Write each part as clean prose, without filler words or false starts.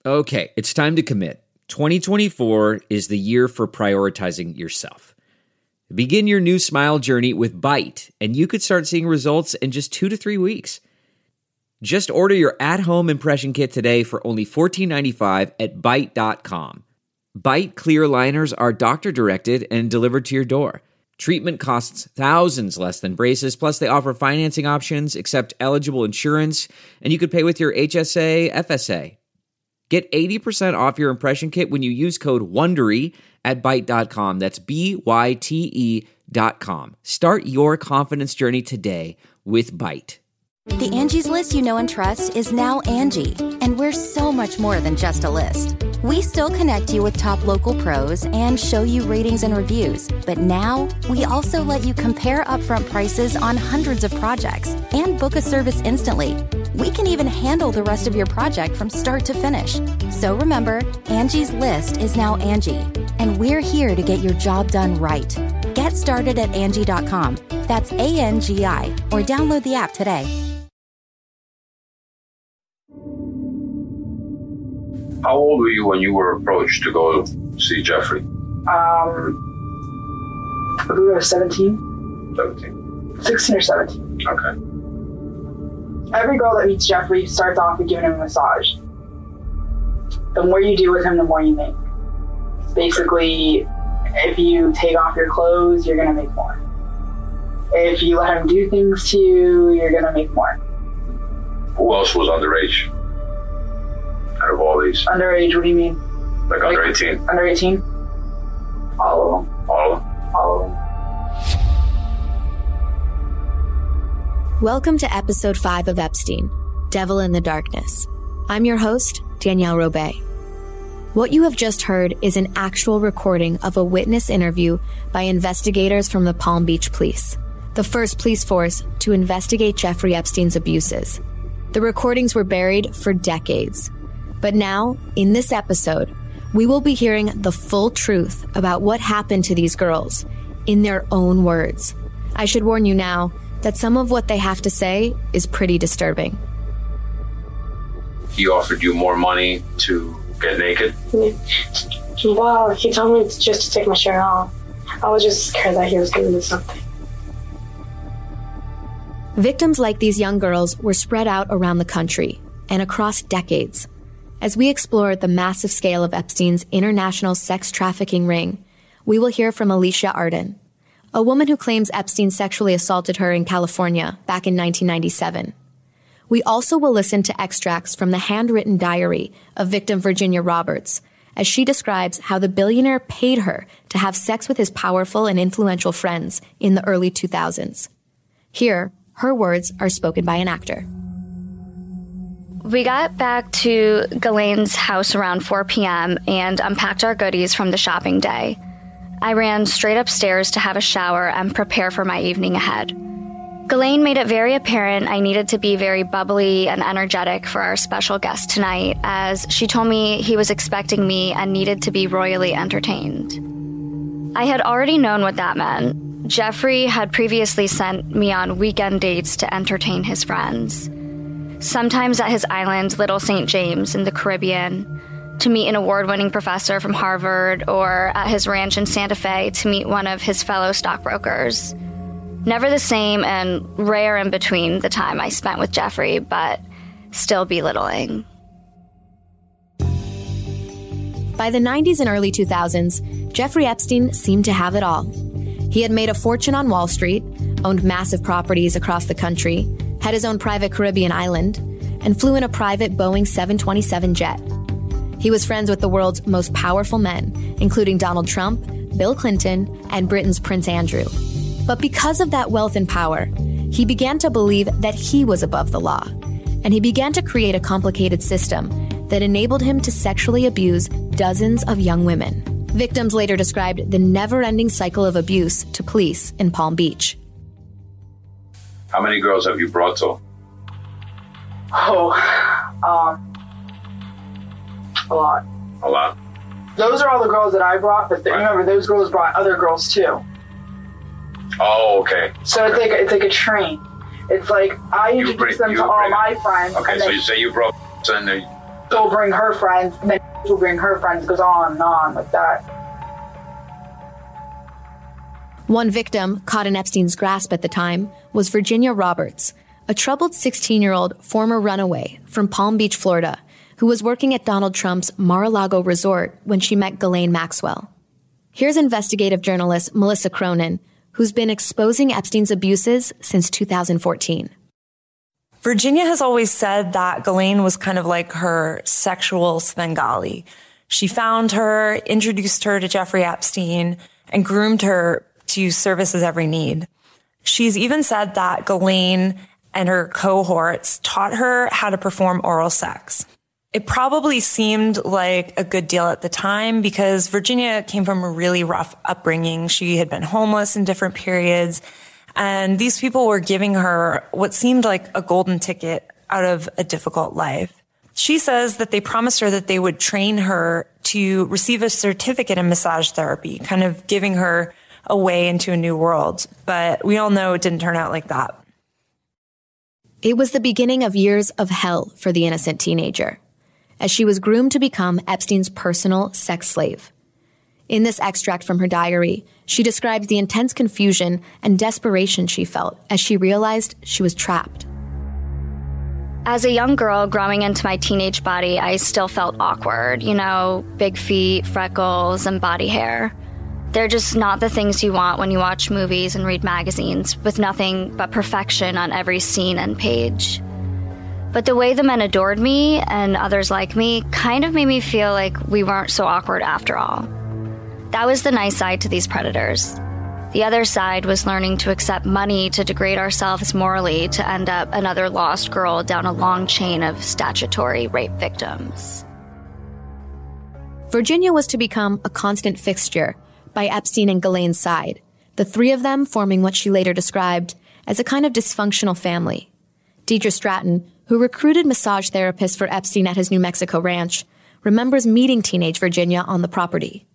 Okay, it's time to commit. 2024 is the year for prioritizing yourself. Begin your new smile journey with Byte, and you could start seeing results in just 2 to 3 weeks. Just order your at-home impression kit today for only $14.95 at Byte.com. Byte clear liners are doctor-directed and delivered to your door. Treatment costs thousands less than braces, plus they offer financing options, accept eligible insurance, and you could pay with your HSA, FSA. Get 80% off your impression kit when you use code WONDERY at Byte.com. That's BYTE.com. Start your confidence journey today with Byte. The Angie's List you know and trust is now Angie, and we're so much more than just a list. We still connect you with top local pros and show you ratings and reviews, but now we also let you compare upfront prices on hundreds of projects and book a service instantly. We can even handle the rest of your project from start to finish. So remember, Angie's List is now Angie, and we're here to get your job done right. Get started at Angie.com. That's ANGI, or download the app today. How old were you when you were approached to go see Jeffrey? I believe I was 17. 17. 16 or 17. Okay. Every girl that meets Jeffrey starts off with giving him a massage. The more you do with him, the more you make. Basically, if you take off your clothes, you're going to make more. If you let him do things to you, you're going to make more. Who else was underage? Out of all these? Underage, what do you mean? Like under 18? Under 18? All of them. All of them? All of them. Welcome to episode 5 of Epstein, Devil in the Darkness. I'm your host, Danielle Robay. What you have just heard is an actual recording of a witness interview by investigators from the Palm Beach Police, the first police force to investigate Jeffrey Epstein's abuses. The recordings were buried for decades. But now, in this episode, we will be hearing the full truth about what happened to these girls in their own words. I should warn you now that some of what they have to say is pretty disturbing. He offered you more money to get naked? Well, he told me just to take my shirt off. I was just scared that he was going to do something. Victims like these young girls were spread out around the country and across decades. As we explore the massive scale of Epstein's international sex trafficking ring, we will hear from Alicia Arden, a woman who claims Epstein sexually assaulted her in California back in 1997. We also will listen to extracts from the handwritten diary of victim Virginia Roberts, as she describes how the billionaire paid her to have sex with his powerful and influential friends in the early 2000s. Here, her words are spoken by an actor. We got back to Ghislaine's house around 4 p.m. and unpacked our goodies from the shopping day. I ran straight upstairs to have a shower and prepare for my evening ahead. Ghislaine made it very apparent I needed to be very bubbly and energetic for our special guest tonight, as she told me he was expecting me and needed to be royally entertained. I had already known what that meant. Jeffrey had previously sent me on weekend dates to entertain his friends. Sometimes at his island, Little St. James in the Caribbean, to meet an award-winning professor from Harvard, or at his ranch in Santa Fe to meet one of his fellow stockbrokers. Never the same and rare in between the time I spent with Jeffrey, but still belittling. By the 90s and early 2000s, Jeffrey Epstein seemed to have it all. He had made a fortune on Wall Street, owned massive properties across the country, had his own private Caribbean island, and flew in a private Boeing 727 jet. He was friends with the world's most powerful men, including Donald Trump, Bill Clinton, and Britain's Prince Andrew. But because of that wealth and power, he began to believe that he was above the law, and he began to create a complicated system that enabled him to sexually abuse dozens of young women. Victims later described the never-ending cycle of abuse to police in Palm Beach. How many girls have you brought to? A lot. A lot? Those are all the girls that I brought, but remember, those girls brought other girls too. Oh, okay. So okay. it's like a train. It's like I introduce them to all my friends. Okay, and so then, you say you brought and she'll bring her friends, and then she'll bring her friends. It goes on and on like that. One victim caught in Epstein's grasp at the time was Virginia Roberts, a troubled 16-year-old former runaway from Palm Beach, Florida, who was working at Donald Trump's Mar-a-Lago resort when she met Ghislaine Maxwell. Here's investigative journalist Melissa Cronin, who's been exposing Epstein's abuses since 2014. Virginia has always said that Ghislaine was kind of like her sexual Svengali. She found her, introduced her to Jeffrey Epstein, and groomed her to service his every need. She's even said that Ghislaine and her cohorts taught her how to perform oral sex. It probably seemed like a good deal at the time because Virginia came from a really rough upbringing. She had been homeless in different periods, and these people were giving her what seemed like a golden ticket out of a difficult life. She says that they promised her that they would train her to receive a certificate in massage therapy, kind of giving her a way into a new world. But we all know it didn't turn out like that. It was the beginning of years of hell for the innocent teenager, as she was groomed to become Epstein's personal sex slave. In this extract from her diary, she describes the intense confusion and desperation she felt as she realized she was trapped. As a young girl growing into my teenage body, I still felt awkward, big feet, freckles, and body hair. They're just not the things you want when you watch movies and read magazines with nothing but perfection on every scene and page. But the way the men adored me and others like me kind of made me feel like we weren't so awkward after all. That was the nice side to these predators. The other side was learning to accept money to degrade ourselves morally to end up another lost girl down a long chain of statutory rape victims. Virginia was to become a constant fixture by Epstein and Ghislaine's side, the three of them forming what she later described as a kind of dysfunctional family. Deidre Stratton, who recruited massage therapists for Epstein at his New Mexico ranch, remembers meeting teenage Virginia on the property.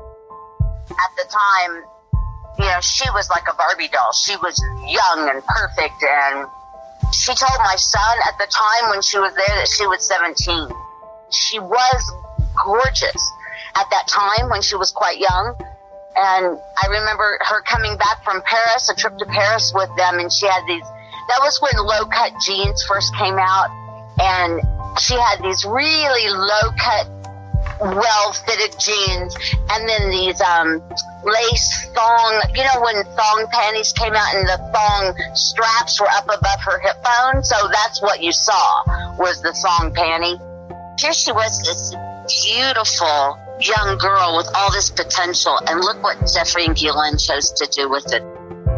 At the time, she was like a Barbie doll. She was young and perfect, and she told my son at the time when she was there that she was 17. She was gorgeous at that time when she was quite young. And I remember her coming back from Paris, a trip to Paris with them, and she had that was when low-cut jeans first came out, and she had these really low-cut, well-fitted jeans, and then these lace thong, when thong panties came out and the thong straps were up above her hip bone, so that's what you saw, was the thong panty. Here she was, this beautiful young girl with all this potential, and look what Jeffrey and Ghislaine chose to do with it.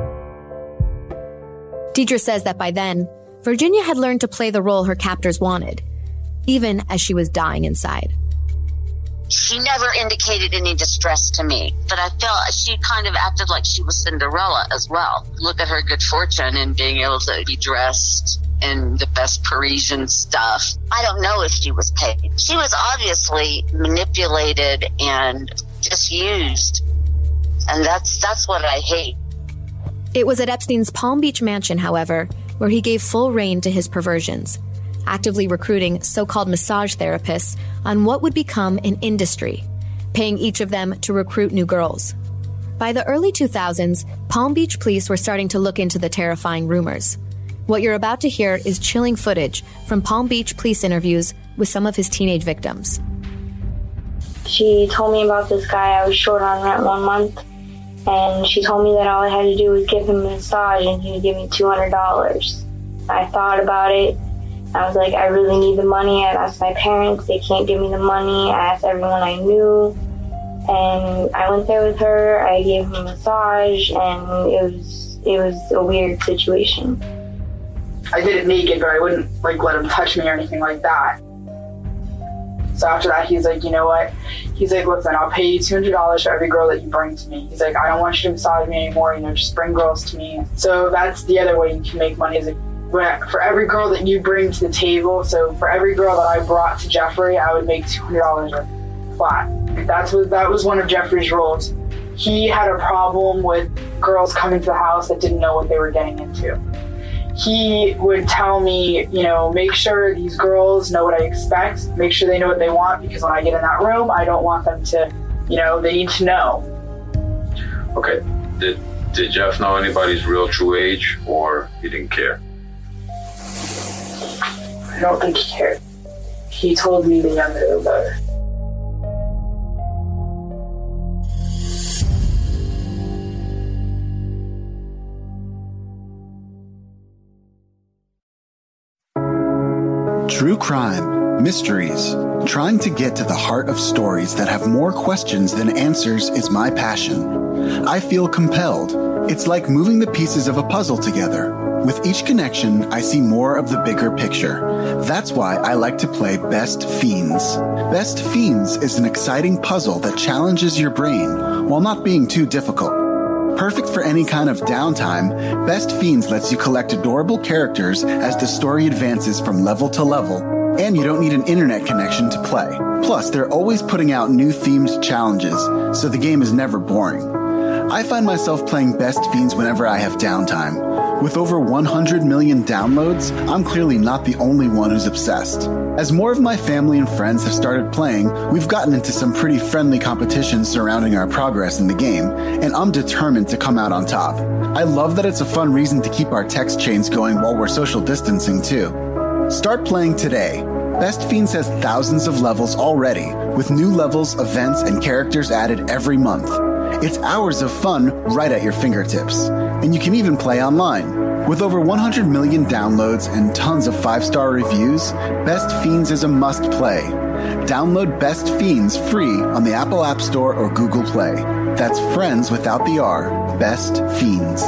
Deidre says that by then, Virginia had learned to play the role her captors wanted, even as she was dying inside. She never indicated any distress to me, but I felt she kind of acted like she was Cinderella as well. Look at her good fortune in being able to be dressed in the best Parisian stuff. I don't know if she was paid. She was obviously manipulated and just used, and that's what I hate. It was at Epstein's Palm Beach mansion, however, where he gave full rein to his perversions, actively recruiting so-called massage therapists on what would become an industry, paying each of them to recruit new girls. By the early 2000s, Palm Beach police were starting to look into the terrifying rumors. What you're about to hear is chilling footage from Palm Beach police interviews with some of his teenage victims. She told me about this guy I was short on rent 1 month, and she told me that all I had to do was give him a massage and he would give me $200. I thought about it. I was like, I really need the money. I asked my parents, they can't give me the money. I asked everyone I knew, and I went there with her. I gave him a massage, and it was a weird situation. I did it naked, but I wouldn't let him touch me or anything like that. So after that, he's like, you know what? He's like, listen, I'll pay you $200 for every girl that you bring to me. He's like, I don't want you to massage me anymore. Just bring girls to me. So that's the other way you can make money, is for every girl that you bring to the table. So for every girl that I brought to Jeffrey, I would make $200 flat. That was one of Jeffrey's rules. He had a problem with girls coming to the house that didn't know what they were getting into. he would tell me, make sure these girls know what I expect, make sure they know what they want, because when I get in that room, I don't want them to, they need to know. Okay. Did Jeff know anybody's real true age, or he didn't care? I don't think he cared. He told me the younger the better. True crime, mysteries, trying to get to the heart of stories that have more questions than answers is my passion. I feel compelled. It's like moving the pieces of a puzzle together. With each connection, I see more of the bigger picture. That's why I like to play Best Fiends. Best Fiends is an exciting puzzle that challenges your brain while not being too difficult. Perfect for any kind of downtime, Best Fiends lets you collect adorable characters as the story advances from level to level, and you don't need an internet connection to play. Plus, they're always putting out new themed challenges, so the game is never boring. I find myself playing Best Fiends whenever I have downtime. With over 100 million downloads, I'm clearly not the only one who's obsessed. As more of my family and friends have started playing, we've gotten into some pretty friendly competitions surrounding our progress in the game, and I'm determined to come out on top. I love that it's a fun reason to keep our text chains going while we're social distancing too. Start playing today. Best Fiends has thousands of levels already, with new levels, events, and characters added every month. It's hours of fun right at your fingertips. And you can even play online. With over 100 million downloads and tons of 5-star reviews, Best Fiends is a must-play. Download Best Fiends free on the Apple App Store or Google Play. That's friends without the R. Best Fiends.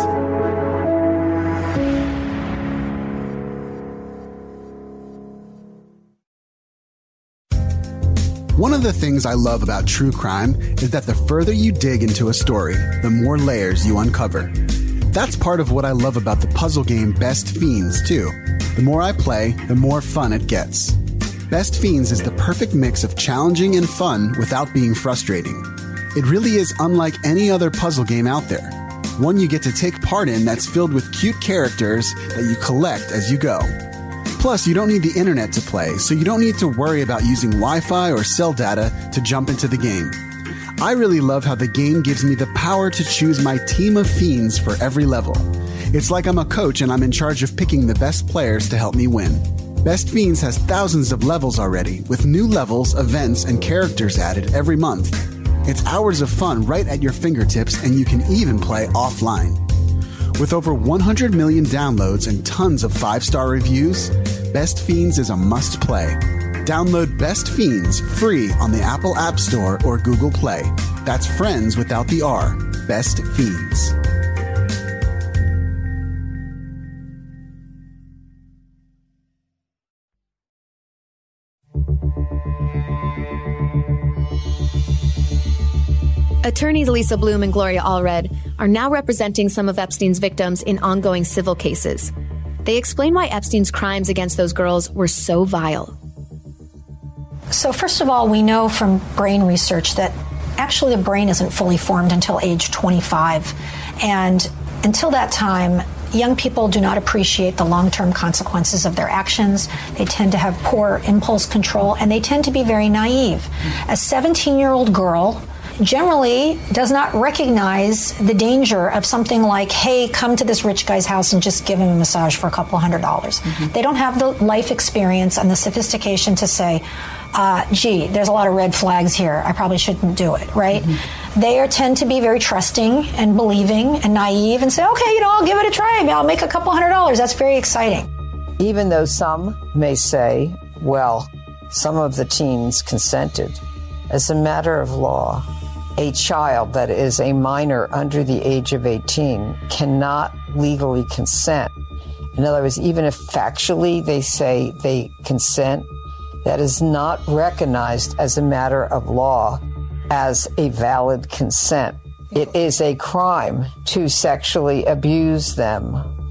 One of the things I love about true crime is that the further you dig into a story, the more layers you uncover. That's part of what I love about the puzzle game Best Fiends, too. The more I play, the more fun it gets. Best Fiends is the perfect mix of challenging and fun without being frustrating. It really is unlike any other puzzle game out there. One you get to take part in that's filled with cute characters that you collect as you go. Plus, you don't need the internet to play, so you don't need to worry about using Wi-Fi or cell data to jump into the game. I really love how the game gives me the power to choose my team of fiends for every level. It's like I'm a coach and I'm in charge of picking the best players to help me win. Best Fiends has thousands of levels already, with new levels, events, and characters added every month. It's hours of fun right at your fingertips, and you can even play offline. With over 100 million downloads and tons of 5-star reviews, Best Fiends is a must-play. Download Best Fiends free on the Apple App Store or Google Play. That's friends without the R. Best Fiends. Attorneys Lisa Bloom and Gloria Allred are now representing some of Epstein's victims in ongoing civil cases. They explain why Epstein's crimes against those girls were so vile. So first of all, we know from brain research that actually the brain isn't fully formed until age 25. And until that time, young people do not appreciate the long-term consequences of their actions. They tend to have poor impulse control, and they tend to be very naive. A 17-year-old girl generally does not recognize the danger of something like, hey, come to this rich guy's house and just give him a massage for a couple $100. Mm-hmm. They don't have the life experience and the sophistication to say, gee, there's a lot of red flags here. I probably shouldn't do it, right? Mm-hmm. They tend to be very trusting and believing and naive and say, okay, I'll give it a try. I'll make a couple $100. That's very exciting. Even though some may say, well, some of the teens consented. As a matter of law, a child that is a minor under the age of 18 cannot legally consent. In other words, even if factually they say they consent, that is not recognized as a matter of law as a valid consent. It is a crime to sexually abuse them.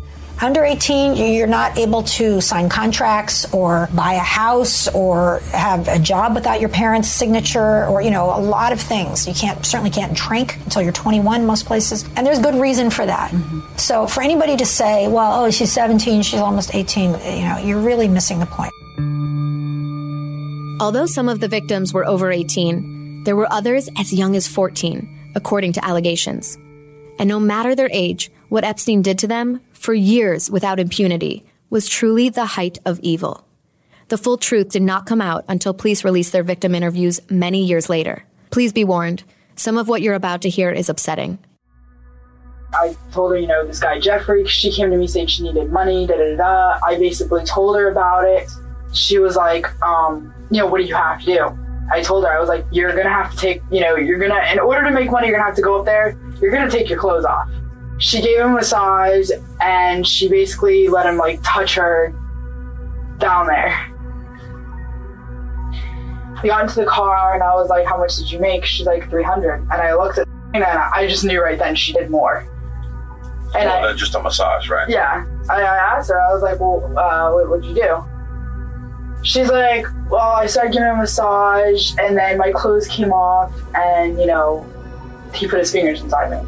Under 18, you're not able to sign contracts or buy a house or have a job without your parents' signature or, a lot of things. You certainly can't drink until you're 21 most places. And there's good reason for that. Mm-hmm. So for anybody to say, well, she's 17, she's almost 18, you're really missing the point. Although some of the victims were over 18, there were others as young as 14, according to allegations. And no matter their age, what Epstein did to them, for years without impunity, was truly the height of evil. The full truth did not come out until police released their victim interviews many years later. Please be warned, some of what you're about to hear is upsetting. I told her, this guy Jeffrey, she came to me saying she needed money, da-da-da-da. I basically told her about it. She was like, what do you have to do? I told her, I was like, you're going to have to take, in order to make money, you're going to have to go up there. You're going to take your clothes off. She gave him a massage and she basically let him touch her down there. We got into the car and I was like, how much did you make? She's like, 300. And I looked at and I just knew right then she did more. And just a massage, right? Yeah. I asked her, I was like, well, what'd you do? She's like, well, I started giving him a massage and then my clothes came off and, he put his fingers inside me.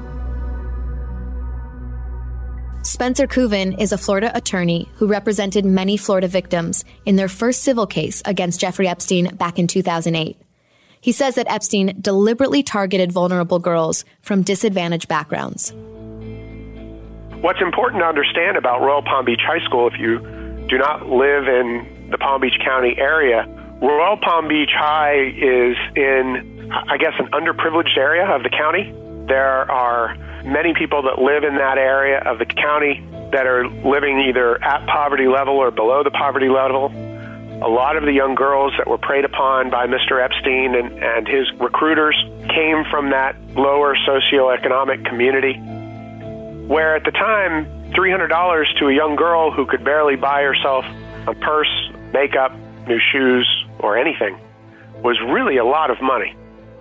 Spencer Kuvin is a Florida attorney who represented many Florida victims in their first civil case against Jeffrey Epstein back in 2008. He says that Epstein deliberately targeted vulnerable girls from disadvantaged backgrounds. What's important to understand about Royal Palm Beach High School, if you do not live in the Palm Beach County area, Royal Palm Beach High is in, an underprivileged area of the county. There are many people that live in that area of the county that are living either at poverty level or below the poverty level. A lot of the young girls that were preyed upon by Mr. Epstein and his recruiters came from that lower socioeconomic community, where at the time, $300 to a young girl who could barely buy herself a purse, makeup, new shoes, or anything was really a lot of money.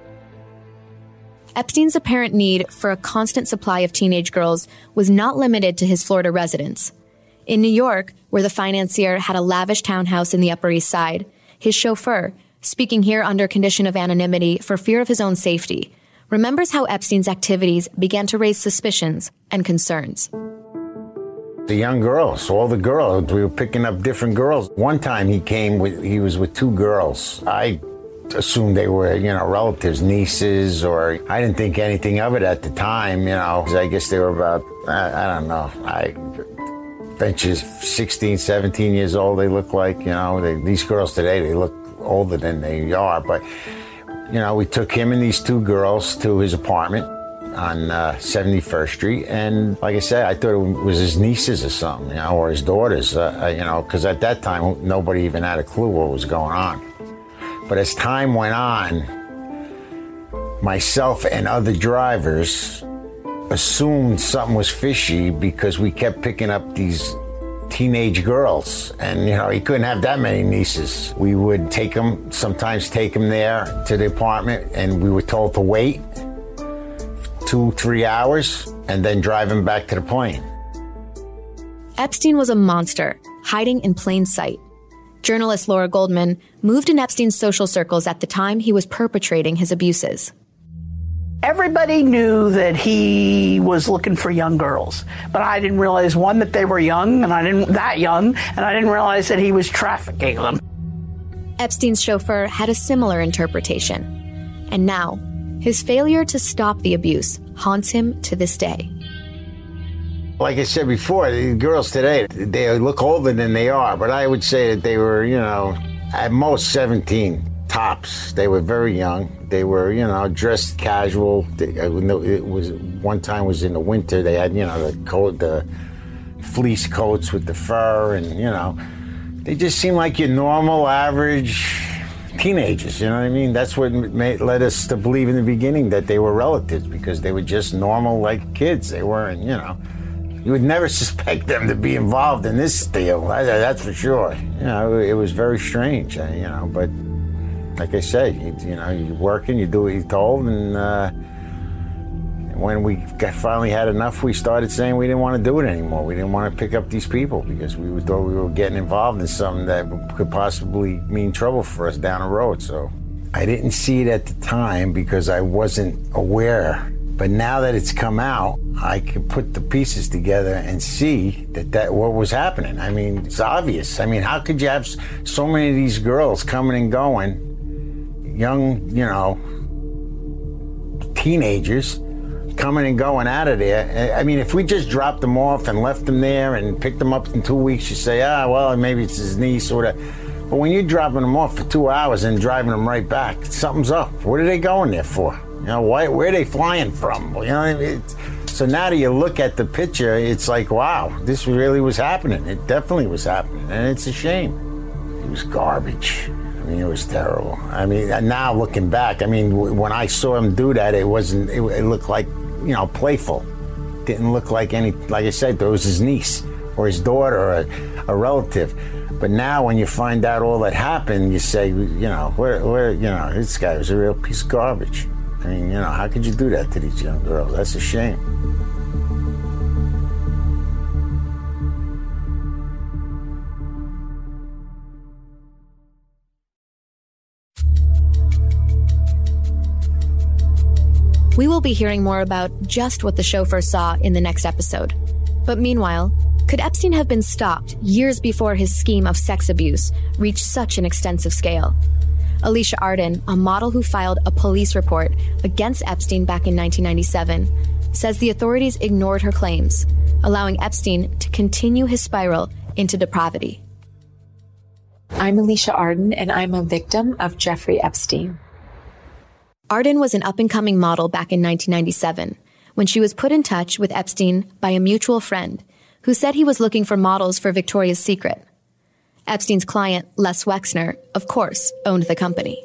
Epstein's apparent need for a constant supply of teenage girls was not limited to his Florida residence. In New York, where the financier had a lavish townhouse in the Upper East Side, his chauffeur, speaking here under condition of anonymity for fear of his own safety, remembers how Epstein's activities began to raise suspicions and concerns. The young girls, all the girls, we were picking up different girls. One time he was with two girls. I assumed they were, relatives, nieces, or I didn't think anything of it at the time, 'cause I guess they were about, I don't know, I bet you 16, 17 years old they look like, these girls today, they look older than they are, but, we took him and these two girls to his apartment on 71st Street, and like I said, I thought it was his nieces or something, or his daughters, because at that time, nobody even had a clue what was going on. But as time went on, myself and other drivers assumed something was fishy because we kept picking up these teenage girls. And, he couldn't have that many nieces. We would sometimes take them there to the apartment, and we were told to wait 2-3 hours and then drive him back to the plane. Epstein was a monster, hiding in plain sight. Journalist Laura Goldman moved in Epstein's social circles at the time he was perpetrating his abuses. Everybody knew that he was looking for young girls, but I didn't realize, one, that they were young, and I didn't realize that he was trafficking them. Epstein's chauffeur had a similar interpretation. And now, his failure to stop the abuse haunts him to this day. Like I said before, the girls today, they look older than they are, but I would say that they were, at most 17 tops. They were very young. They were, dressed casual. It was one time was in the winter. They had, the fleece coats with the fur, and they just seemed like your normal, average teenagers. You know what I mean? That's what led us to believe in the beginning that they were relatives, because they were just normal, like kids. They weren't, You would never suspect them to be involved in this deal. That's for sure. It was very strange. But like I say, you're working, you do what you're told, and when we finally had enough, we started saying we didn't want to do it anymore. We didn't want to pick up these people because we thought we were getting involved in something that could possibly mean trouble for us down the road. So I didn't see it at the time because I wasn't aware. But now that it's come out, I can put the pieces together and see that what was happening. I mean, it's obvious. I mean, how could you have so many of these girls coming and going, young, teenagers, coming and going out of there? I mean, if we just dropped them off and left them there and picked them up in 2 weeks, you say, well, maybe it's his niece or whatever. But when you're dropping them off for 2 hours and driving them right back, something's up. What are they going there for? Where are they flying from? So now that you look at the picture, it's like, wow, this really was happening. It definitely was happening, and it's a shame. It was garbage. I mean, it was terrible. I mean, now looking back, I mean, when I saw him do that, it looked like, playful. Didn't look like like I said, there was his niece or his daughter or a relative. But now when you find out all that happened, you say, this guy was a real piece of garbage. I mean, how could you do that to these young girls? That's a shame. We will be hearing more about just what the chauffeur saw in the next episode. But meanwhile, could Epstein have been stopped years before his scheme of sex abuse reached such an extensive scale? Alicia Arden, a model who filed a police report against Epstein back in 1997, says the authorities ignored her claims, allowing Epstein to continue his spiral into depravity. I'm Alicia Arden, and I'm a victim of Jeffrey Epstein. Arden was an up-and-coming model back in 1997 when she was put in touch with Epstein by a mutual friend who said he was looking for models for Victoria's Secret. Epstein's client, Les Wexner, of course, owned the company.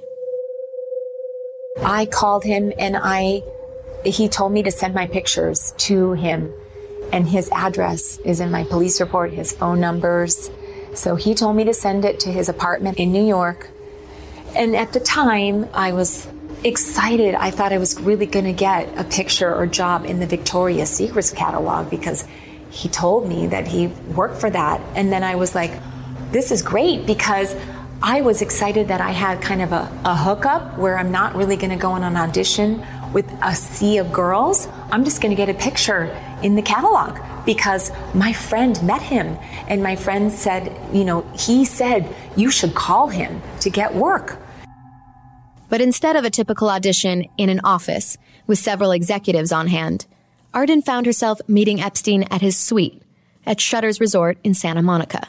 I called him and he told me to send my pictures to him, and his address is in my police report, his phone numbers. So he told me to send it to his apartment in New York. And at the time, I was excited. I thought I was really going to get a picture or job in the Victoria's Secret catalog because he told me that he worked for that. And then I was like, this is great, because I was excited that I had kind of a hookup where I'm not really going to go on an audition with a sea of girls. I'm just going to get a picture in the catalog because my friend met him, and my friend said, he said you should call him to get work. But instead of a typical audition in an office with several executives on hand, Arden found herself meeting Epstein at his suite at Shutter's Resort in Santa Monica.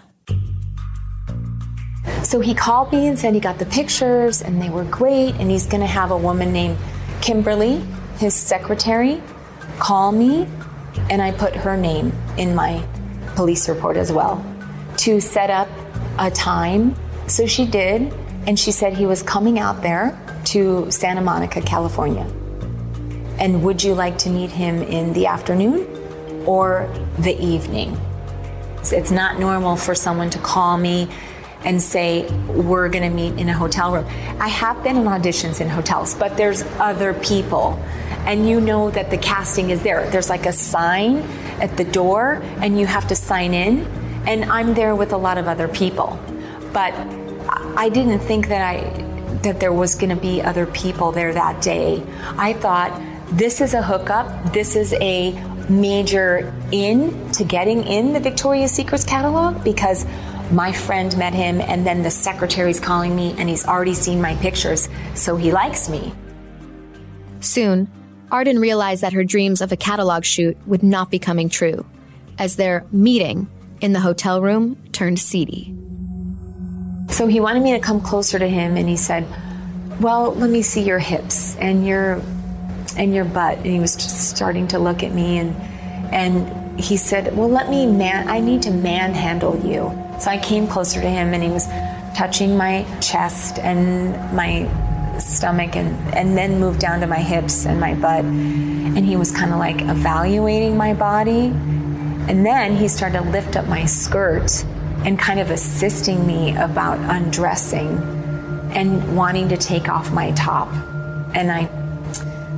So he called me and said he got the pictures and they were great, and he's going to have a woman named Kimberly, his secretary, call me, and I put her name in my police report as well to set up a time. So she did, and she said he was coming out there to Santa Monica, California. And would you like to meet him in the afternoon or the evening? So it's not normal for someone to call me and say, we're going to meet in a hotel room. I have been in auditions in hotels, but there's other people. And you know that the casting is there. There's like a sign at the door, and you have to sign in. And I'm there with a lot of other people. But I didn't think that there was going to be other people there that day. I thought, this is a hookup. This is a major in to getting in the Victoria's Secret catalog, because my friend met him, and then the secretary's calling me, and he's already seen my pictures, so he likes me. Soon, Arden realized that her dreams of a catalog shoot would not be coming true, as their meeting in the hotel room turned seedy. So he wanted me to come closer to him, and he said, well, let me see your hips and your butt. And he was just starting to look at me, and he said, well, I need to manhandle you. So I came closer to him, and he was touching my chest and my stomach, and then moved down to my hips and my butt. And he was kind of like evaluating my body. And then he started to lift up my skirt and kind of assisting me about undressing and wanting to take off my top. And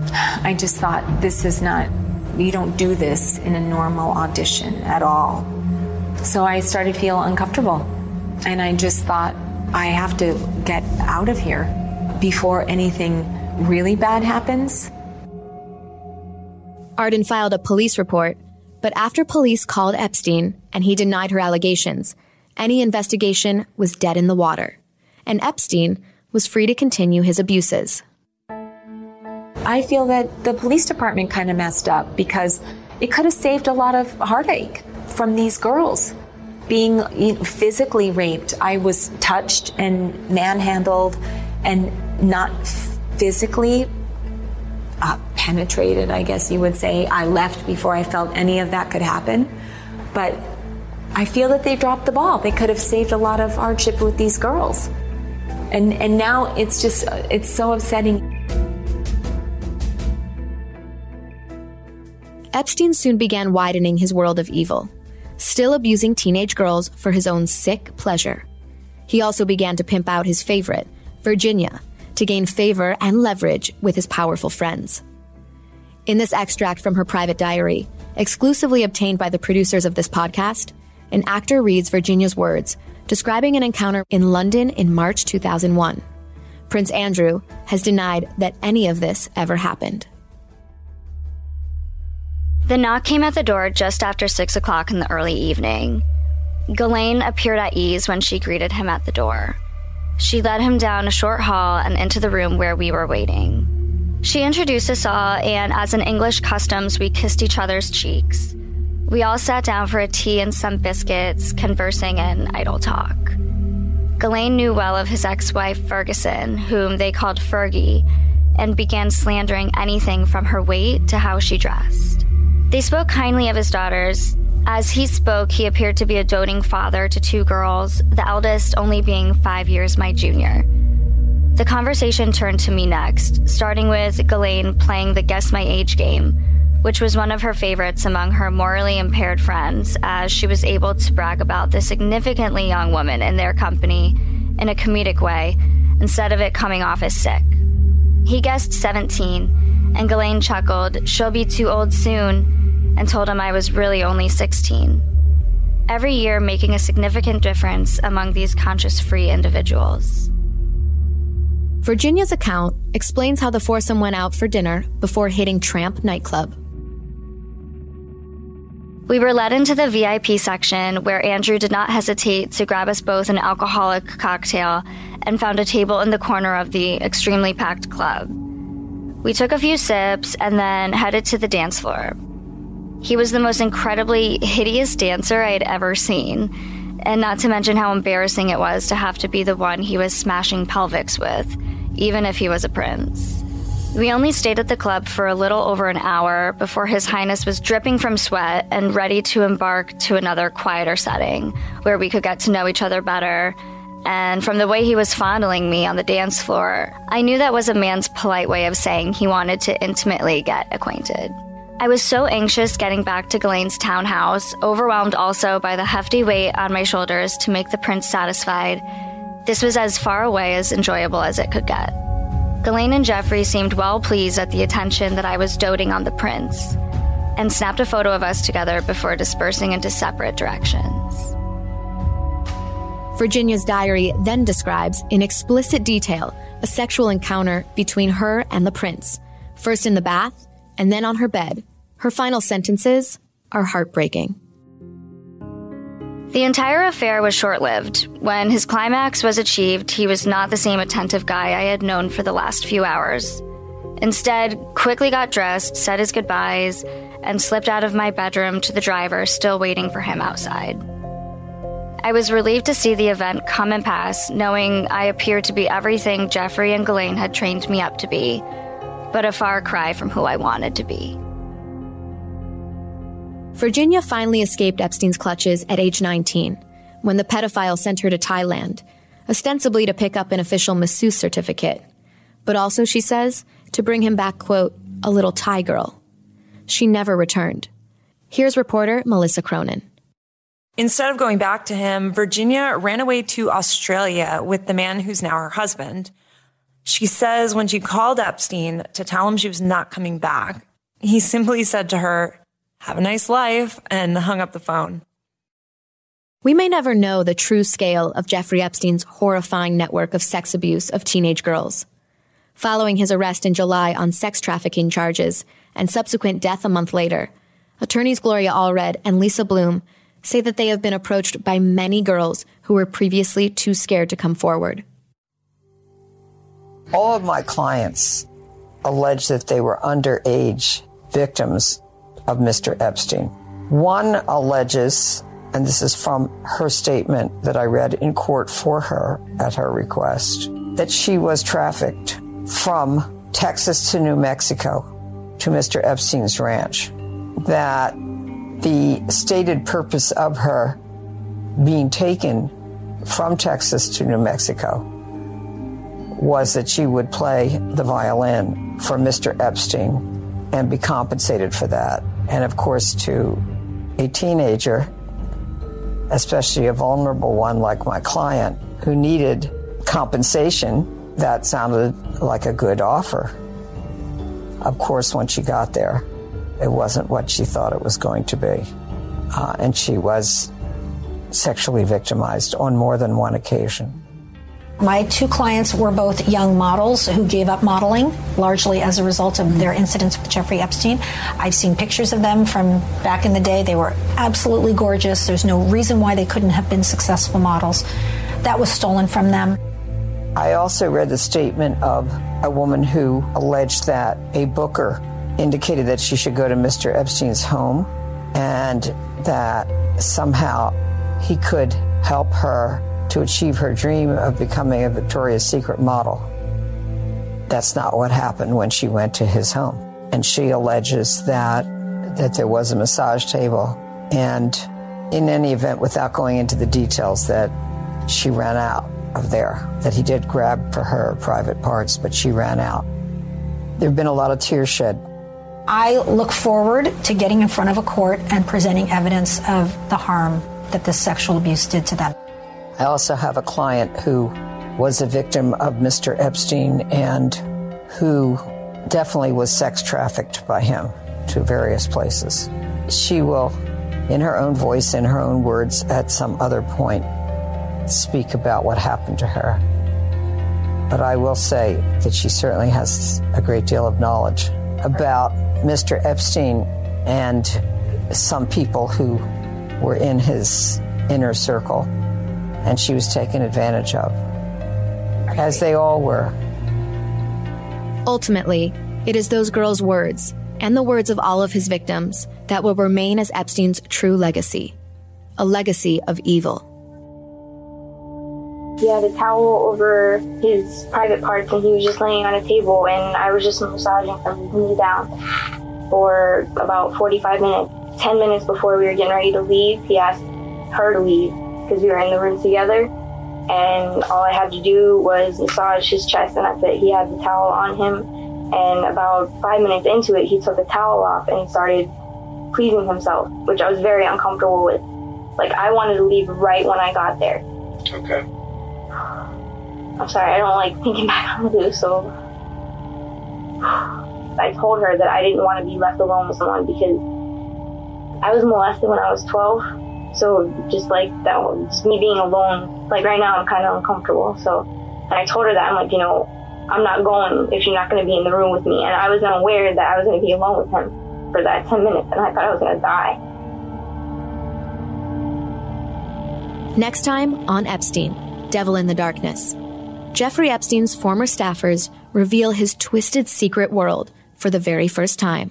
I just thought, you don't do this in a normal audition at all. So I started to feel uncomfortable. And I just thought, I have to get out of here before anything really bad happens. Arden filed a police report, but after police called Epstein and he denied her allegations, any investigation was dead in the water, and Epstein was free to continue his abuses. I feel that the police department kind of messed up because it could have saved a lot of heartache from these girls being physically raped. I was touched and manhandled and not physically penetrated, I guess you would say. I left before I felt any of that could happen. But I feel that they dropped the ball. They could have saved a lot of hardship with these girls. And now it's so upsetting. Epstein soon began widening his world of evil, still abusing teenage girls for his own sick pleasure. He also began to pimp out his favorite, Virginia, to gain favor and leverage with his powerful friends. In this extract from her private diary, exclusively obtained by the producers of this podcast, an actor reads Virginia's words, describing an encounter in London in March 2001. Prince Andrew has denied that any of this ever happened. The knock came at the door just after 6 o'clock in the early evening. Ghislaine appeared at ease when she greeted him at the door. She led him down a short hall and into the room where we were waiting. She introduced us all, and as in English customs, we kissed each other's cheeks. We all sat down for a tea and some biscuits, conversing in idle talk. Ghislaine knew well of his ex-wife, Ferguson, whom they called Fergie, and began slandering anything from her weight to how she dressed. They spoke kindly of his daughters. As he spoke, he appeared to be a doting father to 2 girls, the eldest only being 5 years my junior. The conversation turned to me next, starting with Ghislaine playing the Guess My Age game, which was one of her favorites among her morally impaired friends, as she was able to brag about the significantly young woman in their company in a comedic way, instead of it coming off as sick. He guessed 17, and Ghislaine chuckled, "She'll be too old soon," and told him I was really only 16. Every year making a significant difference among these conscious-free individuals. Virginia's account explains how the foursome went out for dinner before hitting Tramp nightclub. We were led into the VIP section where Andrew did not hesitate to grab us both an alcoholic cocktail and found a table in the corner of the extremely packed club. We took a few sips and then headed to the dance floor. He was the most incredibly hideous dancer I had ever seen, and not to mention how embarrassing it was to have to be the one he was smashing pelvics with, even if he was a prince. We only stayed at the club for a little over an hour before His Highness was dripping from sweat and ready to embark to another quieter setting where we could get to know each other better. And from the way he was fondling me on the dance floor, I knew that was a man's polite way of saying he wanted to intimately get acquainted. I was so anxious getting back to Ghislaine's townhouse, overwhelmed also by the hefty weight on my shoulders to make the prince satisfied. This was as far away as enjoyable as it could get. Ghislaine and Jeffrey seemed well pleased at the attention that I was doting on the prince, and snapped a photo of us together before dispersing into separate directions. Virginia's diary then describes in explicit detail a sexual encounter between her and the prince, first in the bath and then on her bed. Her final sentences are heartbreaking. The entire affair was short-lived. When his climax was achieved, he was not the same attentive guy I had known for the last few hours. Instead, quickly got dressed, said his goodbyes, and slipped out of my bedroom to the driver still waiting for him outside. I was relieved to see the event come and pass, knowing I appeared to be everything Jeffrey and Ghislaine had trained me up to be, but a far cry from who I wanted to be. Virginia finally escaped Epstein's clutches at age 19, when the pedophile sent her to Thailand, ostensibly to pick up an official masseuse certificate, but also, she says, to bring him back, quote, a little Thai girl. She never returned. Here's reporter Melissa Cronin. Instead of going back to him, Virginia ran away to Australia with the man who's now her husband. She says when she called Epstein to tell him she was not coming back, he simply said to her, "Have a nice life," and hung up the phone. We may never know the true scale of Jeffrey Epstein's horrifying network of sex abuse of teenage girls. Following his arrest in July on sex trafficking charges and subsequent death a month later, attorneys Gloria Allred and Lisa Bloom say that they have been approached by many girls who were previously too scared to come forward. All of my clients allege that they were underage victims of Mr. Epstein. One alleges, and this is from her statement that I read in court for her at her request, that she was trafficked from Texas to New Mexico to Mr. Epstein's ranch. That the stated purpose of her being taken from Texas to New Mexico was that she would play the violin for Mr. Epstein and be compensated for that. And of course, to a teenager, especially a vulnerable one like my client, who needed compensation, that sounded like a good offer. Of course, when she got there, it wasn't what she thought it was going to be. And she was sexually victimized on more than one occasion. My two clients were both young models who gave up modeling, largely as a result of their incidents with Jeffrey Epstein. I've seen pictures of them from back in the day. They were absolutely gorgeous. There's no reason why they couldn't have been successful models. That was stolen from them. I also read the statement of a woman who alleged that a booker indicated that she should go to Mr. Epstein's home and that somehow he could help her to achieve her dream of becoming a Victoria's Secret model. That's not what happened when she went to his home. And she alleges that there was a massage table, and in any event, without going into the details, that she ran out of there, that he did grab for her private parts, but she ran out. There have been a lot of tears shed. I look forward to getting in front of a court and presenting evidence of the harm that this sexual abuse did to them. I also have a client who was a victim of Mr. Epstein and who definitely was sex trafficked by him to various places. She will, in her own voice, in her own words, at some other point, speak about what happened to her. But I will say that she certainly has a great deal of knowledge about Mr. Epstein and some people who were in his inner circle. And she was taken advantage of, as they all were. Ultimately, it is those girls' words and the words of all of his victims that will remain as Epstein's true legacy, a legacy of evil. He had a towel over his private parts and he was just laying on a table, and I was just massaging from his knee down for about 45 minutes. 10 minutes before we were getting ready to leave, he asked her to leave, because we were in the room together, and all I had to do was massage his chest, and that's it. He had the towel on him, and about 5 minutes into it, he took the towel off and he started pleasing himself, which I was very uncomfortable with. Like, I wanted to leave right when I got there. Okay. I'm sorry, I don't like thinking back on this, so I told her that I didn't want to be left alone with someone because I was molested when I was 12. So just like that, just me being alone, like right now I'm kind of uncomfortable. So, and I told her that, I'm like, you know, I'm not going if you're not going to be in the room with me. And I was unaware that I was going to be alone with him for that 10 minutes, and I thought I was going to die. Next time on Epstein, Devil in the Darkness, Jeffrey Epstein's former staffers reveal his twisted secret world for the very first time.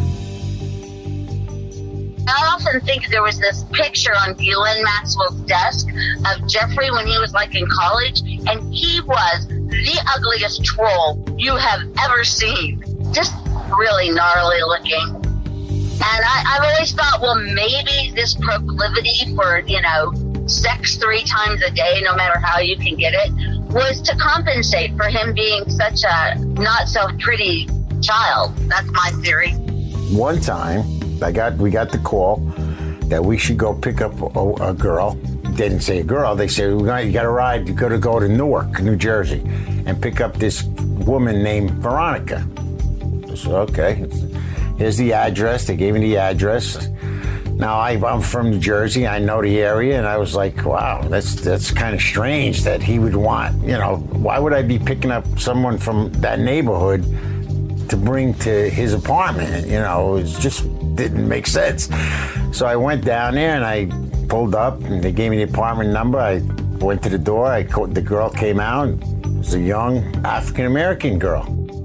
I often think there was this picture on Ghislaine Maxwell's desk of Jeffrey when he was like in college, and he was the ugliest troll you have ever seen. Just really gnarly looking. And I've always thought, well, maybe this proclivity for, you know, sex 3 times a day, no matter how you can get it, was to compensate for him being such a not so pretty child. That's my theory. One time, we got the call that we should go pick up a girl didn't say a girl. They said, you got to ride, you got to go to Newark, New Jersey, and pick up this woman named Veronica. I said, okay, here's the address. They gave me the address. Now, I'm from New Jersey. I know the area, and I was like, wow, that's kind of strange that he would want, why would I be picking up someone from that neighborhood to bring to his apartment? It just didn't make sense. So I went down there, and I pulled up, and they gave me the apartment number. I went to the door. The girl came out. It was a young African-American girl.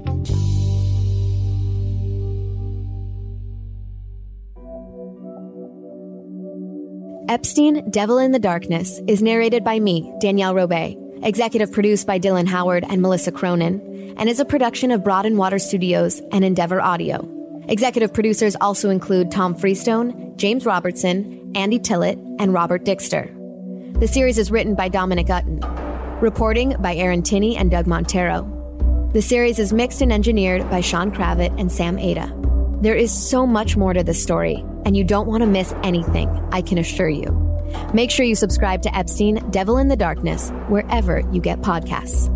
Epstein, Devil in the Darkness is narrated by me, Danielle Robay, executive produced by Dylan Howard and Melissa Cronin, and is a production of Broad and Water Studios and Endeavor Audio. Executive producers also include Tom Freestone, James Robertson, Andy Tillett, and Robert Dixter. The series is written by Dominic Utton. Reporting by Aaron Tinney and Doug Montero. The series is mixed and engineered by Sean Kravitz and Sam Ada. There is so much more to this story, and you don't want to miss anything, I can assure you. Make sure you subscribe to Epstein, Devil in the Darkness, wherever you get podcasts.